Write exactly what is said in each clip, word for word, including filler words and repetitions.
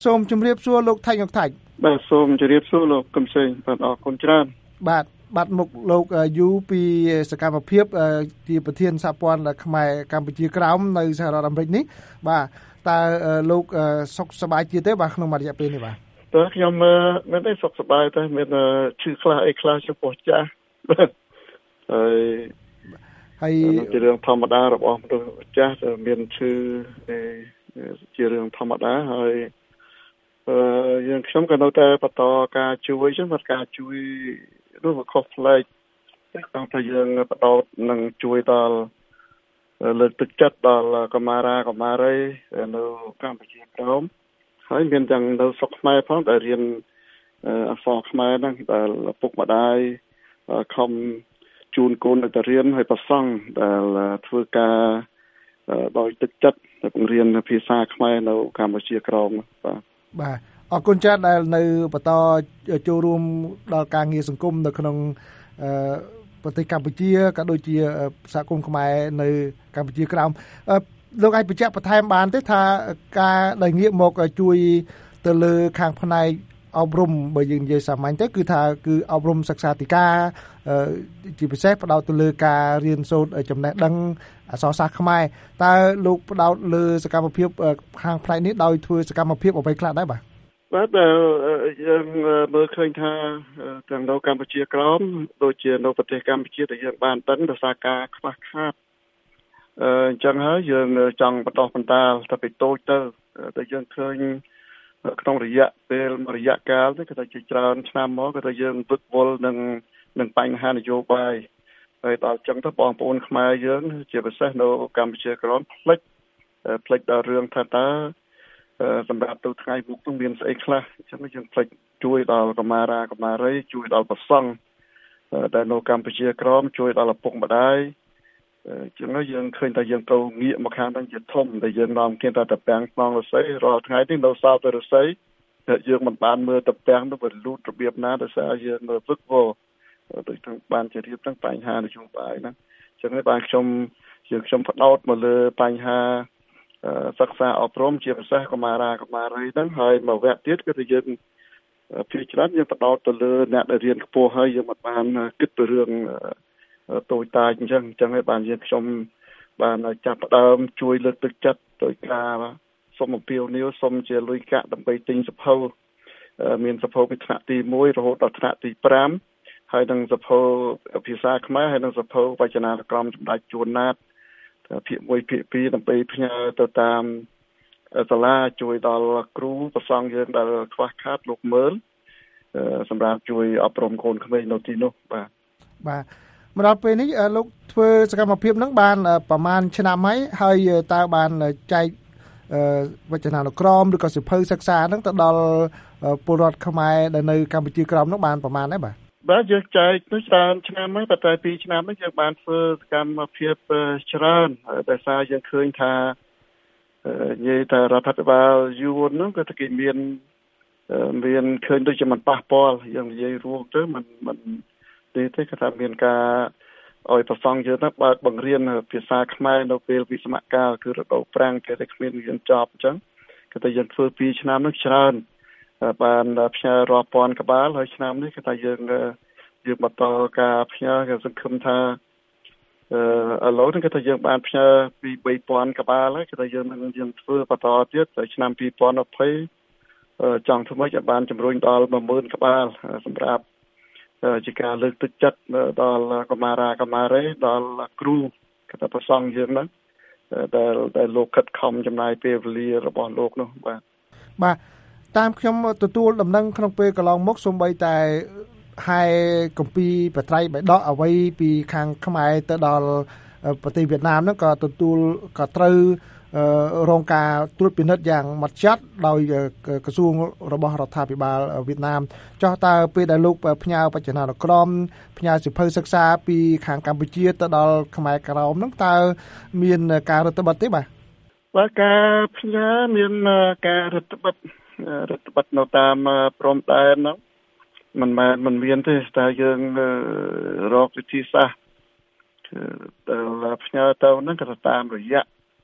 សូមជម្រាបសួរលោកថៃងថាច់បាទសូមជម្រាបសួរលោកកឹមសេងបាទអរគុណច្រើនបាទបាត់មុខលោកយូពីសកម្មភាពជាប្រធានសហព័ន្ធខ្មែរកម្ពុជាក្រោមនៅសហរដ្ឋអាមេរិកនេះបាទតើលោកសុខសប្បាយជាទេបាទក្នុងរយៈពេលនេះបាទតើខ្ញុំមិនได้សុខសប្បាយតែមានឈឺខ្លះអីខ្លះចំពោះចាស់ហើយហើយជារឿងធម្មតារបស់មនុស្សចាស់មានឈឺជារឿងធម្មតាហើយអឺយើងខ្ញុំក៏នៅតែបន្តការជួយចឹងមកការជួយនោះវាខុសប្លែកតែថាយើងបដោតនឹងជួយដល់លើកទឹកចិត្តដល់កុមារាកុមារីនៅកម្ពុជាក្រោមហើយមានទាំងនៅស្រុកខ្មែរផងដែលរៀនអក្សរខ្មែរហ្នឹងដែលពុកម្ដាយខំជូនកូនទៅរៀនហើយប្រសង់ដែលធ្វើការដោយទឹកចិត្តបង្រៀនភាសាខ្មែរនៅកម្ពុជាក្រោមបាទបាទអរគុណច្រើនដែលនៅបន្តចូលរួមដល់ការងារសង្គមនៅក្នុងប្រទេសកម្ពុជាក៏ដូចជាសហគមន៍ខ្មែរនៅកម្ពុជាក្រោមលោកអាចបញ្ជាក់បន្ថែមបានទេថាការដែលងាកមកជួយទៅលើខាងផ្នែកអប់រំបើយើងនិយាយសាមញ្ញទៅគឺថាគឺអប់រំសិក្សាធិការជាពិសេសផ្ដោតទៅលើការរៀនសូត្រចំណេះដឹងអក្សរសាស្ត្រខ្មែរតើលោកផ្ដោតលើសកម្មភាពខាងផ្នែកនេះដោយធ្វើសកម្មភាពអ្វីខ្លះដែរបាទបាទយើងមើលឃើញថាទាំងនៅកម្ពុជាក្រោមដូចជានៅប្រទេសកម្ពុជាដែលយើងបានដឹងដោយសារការខ្វះខាតអញ្ចឹងហើយយើងចង់បន្តបន្តទៅពីតូចទៅតែយើងឃើញក្នុងរយៈពេលរយៈកាលនេះគឺថាជាច្រើនឆ្នាំមកគឺថាយើងវឹកវល់នឹងនឹងបញ្ហានយោបាយហើយដល់អញ្ចឹងទៅបងប្អូនខ្មែរយើងជាពិសេសនៅកម្ពុជាក្រោមផ្លិចផ្លិចដល់រឿងថាតើសម្រាប់ទៅថ្ងៃមុខនឹងមានស្អីខ្លះអញ្ចឹងយើងផ្លេចជួយដល់កុមារាកុមារីជួយដល់ប្រសង់ដែលនៅកម្ពុជាក្រោមជួយដល់ឪពុកម្ដាយអញ្ចឹងយើងឃើញថាយើងទៅងាកមកខាងហ្នឹងជាធំដែលយើងនាំគ្នាទៅតពាំងក្នុងរស័យរាល់ថ្ងៃនេះនៅសោតរស័យយើងមិនបានមើលតពាំងនោះវាលូតរបៀបណាដោយសារយើងមើលវឹកវរដូចទាំងបានជរៀបទាំងបញ្ហានយោបាយហ្នឹងអញ្ចឹងហើយបានខ្ញុំយើងខ្ញុំផ្ដោតមកលើបញ្ហាសិក្សាអប់រំជាពិសេសកុមារាកុមារីហ្នឹងហើយមួយវគ្គទៀតគឺថាយើងភាគច្រើនយើងបដោតទៅលើអ្នកដែលរៀនខ្ពស់ហើយយើងមិនបានគិតពីរឿងតូចតាចអញ្ចឹងអញ្ចឹងហើយបានយើងខ្ញុំបានចាប់ផ្ដើមជួយលើកទឹកចិត្តដោយការសុំអំពាវនាវសុំជាលុយកាក់ដើម្បីទិញសភៅមានសភៅពីថ្នាក់ទីមួយរហូតដល់ថ្នាក់ទីប្រាំហើយនឹងសភៅភាសាខ្មែរហើយនឹងសភៅវចនានុក្រមសម្ដេចជួនណាតភាគមួយភាគពីរដើម្បីផ្ញើទៅតាមសាលាជួយដល់គ្រូប្រសង់យើងដែលខ្វះខាតលោកមើលសម្រាប់ជួយអប់រំកូនក្មេងនៅទីនោះបាទបាទមកដល់ពេលនេះលោកធ្វើសកម្មភាពហ្នឹងបានប្រហែលឆ្នាំហើយហើយតើបានចែកវចនានុក្រមឬក៏សៀវភៅសិក្សាហ្នឹងទៅដល់ពលរដ្ឋខ្មែរដែលនៅកម្ពុជាក្រោមហ្នឹងបានប្រហែលដែរបាទបាទយើងចែកទៅច្រើនឆ្នាំហើយប៉ុន្តែពីរឆ្នាំនេះយើងបានធ្វើសកម្មភាពច្រើនដោយសារយើងឃើញថានិយាយថារដ្ឋាភិបាលយួននោះក៏គេមានមានឃើញដូចជាมันប៉ះពាល់យើងនិយាយរួមទៅมันมันទេទេគេថាមានការឲ្យប្រសង់យើងទៅបើកបង្រៀនភាសាខ្មែរនៅពេលវិស្សមកាលគឺរដូវប្រាំងគេតែគ្មានរៀនចប់អញ្ចឹងគេថាយើងធ្វើពីរឆ្នាំនោះច្រើនបានផ្ញើរាប់ពាន់ក្បាលហើយឆ្នាំនេះគេថាយើងយើងបន្តការផ្ញើគេសង្ឃឹមថាអឺឥឡូវនេះគេថាយើងបានផ្ញើពីបីពាន់ក្បាលហើយគេថាយើងនឹងយើងធ្វើបន្តទៀតទៅឆ្នាំពីរពាន់ยี่สิบចង់ធ្វើម៉េចឲ្យបានជំរុញដល់មួយម៉ឺនក្បាលសម្រាប់ជាការលើកទឹកចិត្តដល់កុមារាកុមារីដល់គ្រូគេថាប្រសង់យើងហ្នឹងដែលដែលលោកខិតខំចំណាយពេលវេលារបស់លោកនោះបាទបាទតាមខ្ញុំទទួលដំណឹងក្នុងពេលកន្លងមកសូម្បីតែហើយគម្ពីរបត្រៃបិដកអ្វីពីខាងខ្មែរទៅដល់ប្រទេសវៀតណាមហ្នឹងក៏ទទួលក៏ត្រូវរងការត្រួតពិនិត្យយ៉ាងម៉ត់ចត់ដោយក្រសួងរបស់រដ្ឋាភិបាលវៀតណាមចោះតើពេលដែលលោកផ្ញើបច្ចនានុក្រមផ្ញើសៀវភៅសិក្សាពីខាងកម្ពុជាទៅដល់ខ្មែរក្រោមហ្នឹងតើមានការរដ្ឋបិទទេបាទបាទការផ្ញើមានការរដ្ឋបិទរដ្ឋបិទនៅតាមព្រំដែនហ្នឹងមិនមែនមិនមានទេតែយើងរកវិធីសាស្ត្រដែលផ្ញើទៅហ្នឹងក៏តាមរយៈ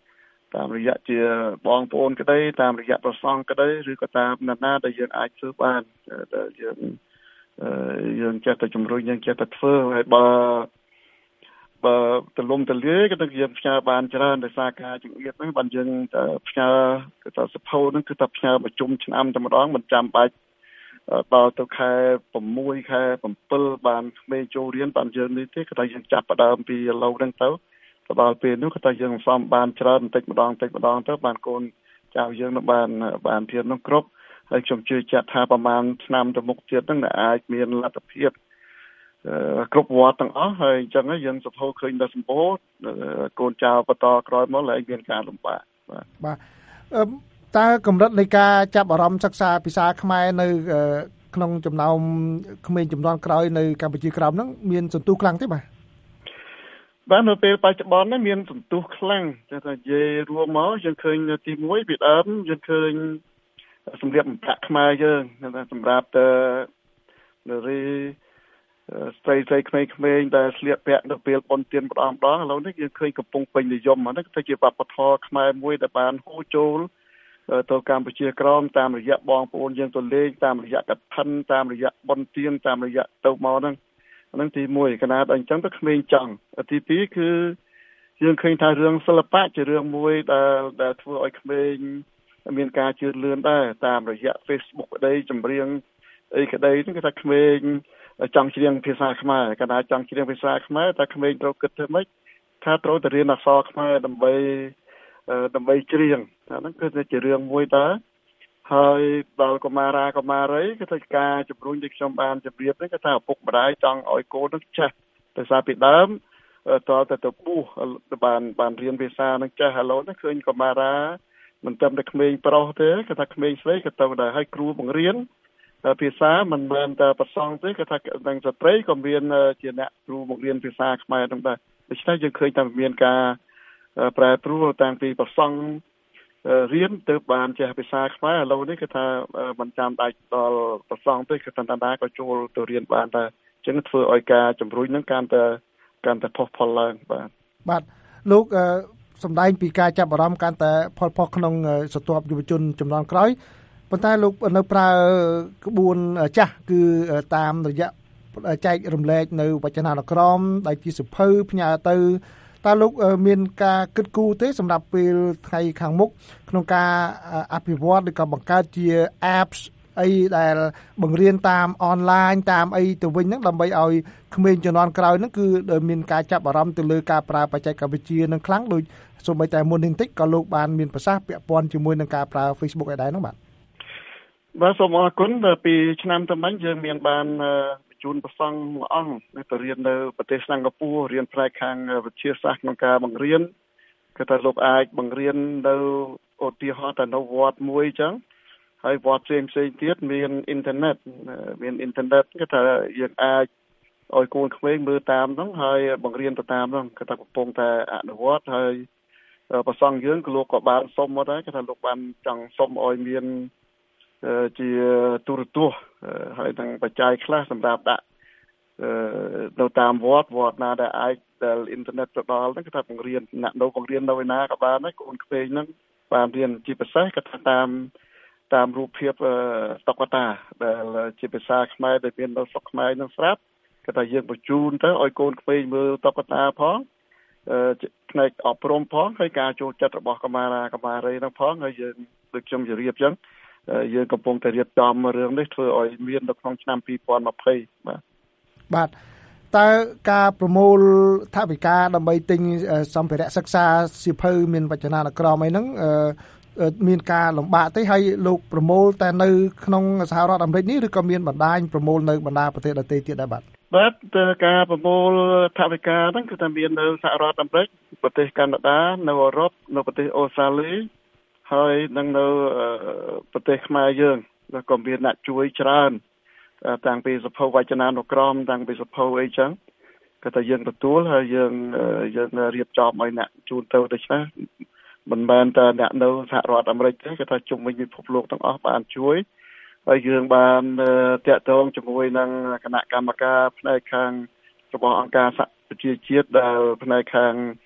តាមរយៈជាបងប្អូនក្តីតាមរយៈប្រសង់ក្តីឬក៏តាមណានាដែលយើងអាចធ្វើបានដែលយើងយើងចេះតែជំរុញយើងចេះតែធ្វើហើយបើបើទលំទលាយក៏នឹងយើងផ្ញើបានច្រើនដោយសារការជំរាបហ្នឹងបានយើងផ្ញើគឺថាសភៅហ្នឹងគឺថាផ្ញើប្រជុំឆ្នាំតែម្ដងមិនចាំបាច់ដល់ទៅខែ6ខែ7បានក្មេងចូលរៀនបានយើងនេះទេគឺថាយើងចាប់ផ្ដើមពីឥឡូវហ្នឹងទៅទៅដល់ពេលនោះគឺថាយើងសំបានច្រើនបន្តិចម្ដងបន្តិចម្ដងទៅបានកូនចៅយើងនឹងបានបានធៀបនោះគ្រប់ហើយខ្ញុំជឿជាក់ថាប្រហែលឆ្នាំទៅមុខទៀតហ្នឹងអាចមានលទ្ធភាពគ្រប់វត្តទាំងអស់ហើយអញ្ចឹងយើងសភៅឃើញដល់សម្បូរកូនចៅបន្តក្រោយមកឡើងមានការលំបាកបាទបាទតើកម្រិតនៃការចាប់អារម្មណ៍សិក្សាភាសាខ្មែរនៅក្នុងចំណោមក្មេងជំនាន់ក្រោយនៅកម្ពុជាក្រោមហ្នឹងមានសន្ទុះខ្លាំងទេបាទបាទនៅពេលបច្ចុប្បន្ននេះមានសន្ទុះខ្លាំងតែនិយាយរួមមកយើងឃើញទីមួយពីដើមយើងឃើញសម្រាប់ប្រាក់ខ្មែរយើងសម្រាប់ទៅនារីស្ត្រីស្រីក្មេងៗដែលស្លៀកពាក់នៅពេលបុណ្យទានម្ដងម្ដងឥឡូវនេះយើងឃើញកំពុងពេញនិយមហ្នឹងទៅជាវប្បធម៌ខ្មែរមួយដែលបានហូរចូលទៅកម្ពុជាក្រោមតាមរយៈបងប្អូនយើងទៅលេងតាមរយៈកឋិនតាមរយៈបុណ្យទានតាមរយៈទៅមកហ្នឹងហ្នឹងទីមួយកណាត់អញ្ចឹងទៅក្មេងចង់ទីពីរគឺយើងឃើញថារឿងសិល្បៈជារឿងមួយដែលដែលធ្វើឲ្យក្មេងមានការជឿនលឿនដែរតាមរយៈ Facebook ក្តីចម្រៀងអីក្តីហ្នឹងគឺថាក្មេងចង់ច្រៀងភាសាខ្មែរកណាត់ចង់ច្រៀងភាសាខ្មែរតែក្មេងត្រូវគិតធ្វើម៉េចថាត្រូវទៅរៀនអក្សរខ្មែរដើម្បីដើម្បីច្រៀងអាហ្នឹងគឺជារឿងមួយដែរហើយដល់កុមារាកុមារីគឺថាការជំរុញដែលខ្ញុំបានជម្រាបហ្នឹងគឺថាឪពុកម្ដាយចង់ឲ្យកូននឹងចេះដោយសារពីដើមតើទៅទៅពុះបានបានរៀនភាសានឹងចេះឥឡូវនេះឃើញកុមារាមិនត្រឹមតែក្មេងប្រុសទេគឺថាក្មេងស្រីក៏ទៅដែរហើយគ្រូបង្រៀនភាសាមិនមែនតែប្រសង់ទេគឺថាទាំងស្ត្រីក៏មានជាអ្នកគ្រូបង្រៀនភាសាខ្មែរហ្នឹងដែរដូច្នេះយើងឃើញថាមានការប្រែប្រួលតាំងពីប្រសង់រៀនទៅបានចេះភាសាខ្មែរឥឡូវនេះគឺថាមិនចាំបាច់ដល់ប្រសង់ទេគឺតាណាក៏ចូលទៅរៀនបានតែអញ្ចឹងធ្វើឲ្យការជំរុញហ្នឹងកាន់តែកាន់តែផុសផុលឡើងបាទបាទលោកសម្ដែងពីការចាប់អារម្មណ៍កាន់តែផុសផុសក្នុងស្រទាប់យុវជនជំនាន់ក្រោយប៉ុន្តែលោកនៅប្រើក្បួនចាស់គឺតាមរយៈចែករំលែកនៅវចនានុក្រមដែលជាសភៅផ្ញើទៅតើលោកមានការគិតគូរទេសម្រាប់ពេលថ្ងៃខាងមុខក្នុងការអភិវឌ្ឍឬក៏បង្កើតជា apps អីដែលបង្រៀនតាមអនឡាញតាមអីទៅវិញហ្នឹងដើម្បីឲ្យក្មេងជំនាន់ក្រោយហ្នឹងគឺមានការចាប់អារម្មណ៍ទៅលើការប្រើបច្ចេកវិទ្យានឹងខ្លាំងដូចសូម្បីតែមុននេះបន្តិចក៏លោកបានមានប្រសាសន៍ពាក់ព័ន្ធជាមួយនឹងការប្រើ Facebook ឯដែរហ្នឹងបាទបាទសូមអរគុណពីឆ្នាំទៅមិញយើងមានបានបញ្ជូនប្រសង់មួយអង្គទៅរៀននៅប្រទេសសិង្ហបុរីរៀនផ្នែកខាងវិទ្យាសាស្ត្រក្នុងការបង្រៀនគឺថាលោកអាចបង្រៀននៅឧទាហរណ៍តែនៅវត្តមួយអញ្ចឹងហើយវត្តផ្សេងផ្សេងទៀតមានអ៊ីនធឺណិតមានអ៊ីនធឺណិតគឺថាយើងអាចឲ្យកូនក្មេងមើលតាមហ្នឹងហើយបង្រៀនទៅតាមហ្នឹងគឺថាកំពុងតែអនុវត្តហើយប្រសង់យើងក៏លោកក៏បានសុំមកដែរគឺថាលោកបានចង់សុំឲ្យមានជាទូរទស្សន៍ហើយនឹងបច្ច័យខ្លះសម្រាប់ដាក់នៅតាមវត្តវត្តណាដែលអាចដែលអ៊ីនធឺណិតទៅដល់ហ្នឹងគឺថាបង្រៀនអ្នកនៅបង្រៀននៅឯណាក៏បានដែរកូនក្មេងហ្នឹងបានរៀនជាពិសេសក៏ថាតាមតាមរូបភាពតុក្កតាដែលជាភាសាខ្មែរដែលមាននៅស្រុកខ្មែរនឹងស្រាប់គឺថាយើងបញ្ជូនទៅឲ្យកូនក្មេងមើលតុក្កតាផងផ្នែកអប់រំផងហើយការចូលចិត្តរបស់កុមារាកុមារីហ្នឹងផងហើយយើងដូចខ្ញុំជម្រាបអញ្ចឹងយើងកំពុងតែរៀបចំរឿងនេះធ្វើឲ្យមាននៅក្នុងឆ្នាំពីរពាន់ម្ភៃបាទបាទតើការប្រមូលថវិកាដើម្បីទិញសម្ភារៈសិក្សាសៀវភៅមានវចនានុក្រមអីហ្នឹងមានការលំបាកទេហើយលោកប្រមូលតែនៅក្នុងសហរដ្ឋអាមេរិកនេះឬក៏មានបណ្ដាញប្រមូលនៅបណ្ដាប្រទេសដទៃទៀតដែរបាទបាទការប្រមូលថវិកាហ្នឹងគឺថាមាននៅសហរដ្ឋអាមេរិកប្រទេសកាណាដានៅអឺរ៉ុបនៅប្រទេសអូស្ត្រាលីហើយនឹងនៅប្រទេសខ្មែរយើងក៏មានអ្នកជួយច្រើនតាំងពីសភៅវចនានុក្រមតាំងពីសភៅអីចឹងក៏តែយើងទទួលហើយយើងយើងរៀបចំឲ្យអ្នកជូនទៅដូច្នេះមិនមែនតែអ្នកនៅសហរដ្ឋអាមេរិកទេគេថាជុំវិញពិភពលោកទាំងអស់បានជួយហើយយើងបានតាក់ទងជាមួយនឹងគណៈកម្មការផ្នែកខាងរបស់អង្គការសហប្រជាជាតិដែលផ្នែកខាង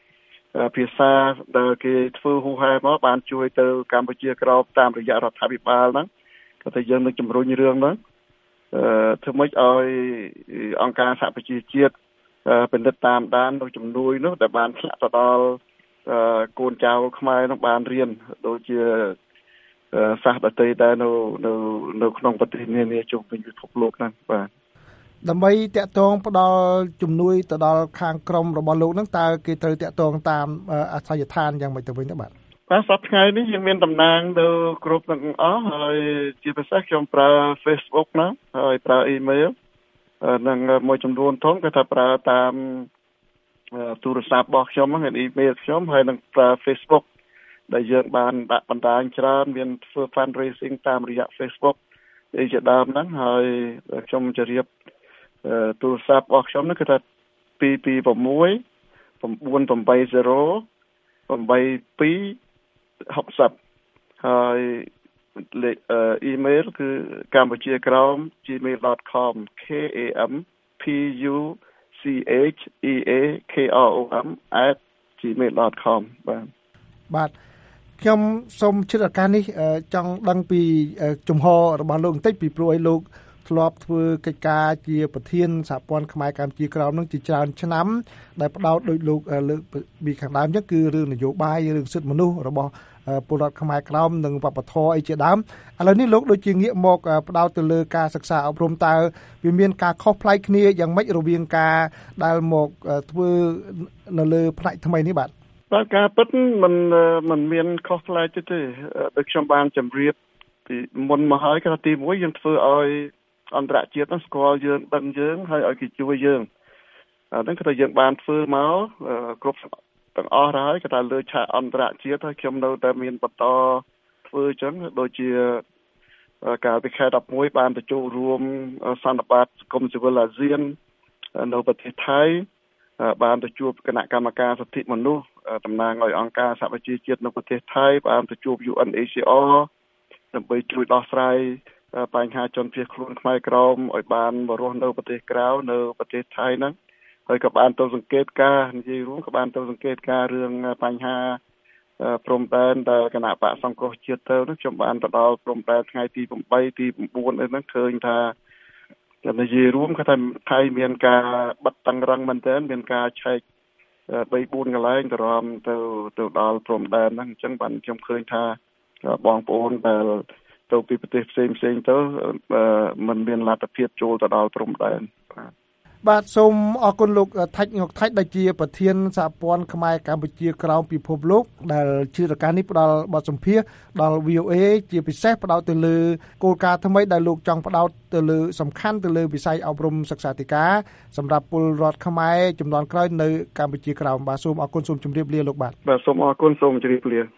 ភាសាដែលគេធ្វើហូហែមកបានជួយទៅកម្ពុជាក្រោមតាមរយៈរដ្ឋាភិបាលហ្នឹងក៏តែយើងនឹងជំរុញរឿងហ្នឹងអឺធ្វើម៉េចឲ្យអង្គការសហប្រជាជាតិពិនិត្យតាមដាននៅជំនួយនោះដែលបានធ្លាក់ទៅដល់កូនចៅខ្មែរនោះបានរៀនដូចជាសាសដទៃដែរនៅនៅនៅក្នុងប្រទេសនានាជុំវិញពិភពលោកហ្នឹងបាទដើម្បីតាក់ទងផ្ដល់ជំនួយទៅដល់ខាងក្រមរបស់លោកហ្នឹងតើគេត្រូវតាក់ទងតាមអាសយដ្ឋានយ៉ាងម៉េចទៅវិញទៅបាទបាទសប្តាហ៍ថ្ងៃនេះយើងមានតំណាងនៅគ្រប់ទាំងអស់ហើយជាពិសេសខ្ញុំប្រើ Facebook ណាហើយប្រើ email និងមួយចំនួនធំគេថាប្រើតាមទូរស័ព្ទរបស់ខ្ញុំហ្នឹង email ខ្ញុំហើយនិងប្រើ Facebook ដែលយើងបានដាក់បណ្ដាញច្រើនមានធ្វើ fundraising តាមរយៈ Facebook អីជាដើមហ្នឹងហើយខ្ញុំជម្រាបទូរស័ព្ទរបស់ខ្ញុំហ្នឹងគឺថាtwo two six nine eight zero eight two six zeroហើយលេខអ៊ីមែលគឺកម្ពុជាក្រោម gmail dot com k a m p u c h e a k r o m at gmail dot com បាទបាទខ្ញុំសូមជិតឱកាសនេះចង់ដឹងពីជំហររបស់លោកបន្តិចពីព្រោះឲ្យលោកធ្លាប់ធ្វើកិច្ចការជាប្រធានសហព័ន្ធខ្មែរកម្ពុជាក្រោមនឹងជាច្រើនឆ្នាំដែលផ្ដោតដោយលោកលើកពីខាងដើមអញ្ចឹងគឺរឿងនយោបាយរឿងសិទ្ធិមនុស្សរបស់ពលរដ្ឋខ្មែរក្រោមនិងវប្បធម៌អីជាដើមឥឡូវនេះលោកដូចជាងាកមកផ្ដោតទៅលើការសិក្សាអប់រំតើវាមានការខុសប្លែកគ្នាយ៉ាងម៉េចរវាងការដែលមកធ្វើនៅលើផ្នែកថ្មីនេះបាទបាទការពិតมันมันមានខុសប្លែកទេទេដូចខ្ញុំបានជម្រាបពីមុនមកហើយគឺទីមួយយើងធ្វើឲ្យអន្តរជាតិហ្នឹងស្គាល់យើងដឹងយើងហើយឲ្យគេជួយយើងអាហ្នឹងគឺថាយើងបានធ្វើមកគ្រប់ទាំងអស់ហើយគឺថាលើឆាកអន្តរជាតិហើយខ្ញុំនៅតែមានបន្តធ្វើអញ្ចឹងដូចជាកាលពីខែelevenបានទៅចូលរួមសន្និបាតសង្គមស៊ីវិលអាស៊ាននៅប្រទេសថៃបានទៅជួបគណៈកម្មការសិទ្ធិមនុស្សតំណាងឲ្យអង្គការសហប្រជាជាតិនៅប្រទេសថៃបានទៅជួប U N H C R ដើម្បីជួយដោះស្រាយបញ្ហាជនភៀសខ្លួនខ្មែរក្រមឲ្យបានមករស់នៅប្រទេសក្រៅនៅប្រទេសថៃហ្នឹងហើយក៏បានទៅសង្កេតការនិយាយរួមក៏បានទៅសង្កេតការរឿងបញ្ហាព្រំដែនដែលគណៈបកសង្គ្រោះជាតិទៅនោះខ្ញុំបានទៅដល់ព្រំដែនថ្ងៃទីeightទីnineអីហ្នឹងឃើញថានិយាយរួមគឺថាថៃមានការបិទតឹងរឹងមែនទែនមានការឆែកthree fourកន្លែងទៅរំទៅទៅដល់ព្រំដែនហ្នឹងអញ្ចឹងបានខ្ញុំឃើញថាបងប្អូនដែលទៅពីប្រទេសផ្សេងផ្សេងទៅมันមានលទ្ធភាពចូលទៅដល់ព្រំដែនបាទបាទសូមអរគុណលោកថាច់ងុកថាច់ដែលជាប្រធានសហព័ន្ធខ្មែរកម្ពុជាក្រោមពិភពលោកដែលជារការនេះផ្ដល់បទសម្ភាសន៍ដល់ V O A ជាពិសេសផ្ដោតទៅលើគោលការណ៍ថ្មីដែលលោកចង់ផ្ដោតទៅលើសំខាន់ទៅលើវិស័យអប់រំសិក្សាធិការសម្រាប់ពលរដ្ឋខ្មែរជំនាន់ក្រោយនៅកម្ពុជាក្រោមបាទសូមអរគុណសូមជម្រាបលាលោកបាទបាទសូមអរគុណសូមជម្រាបលា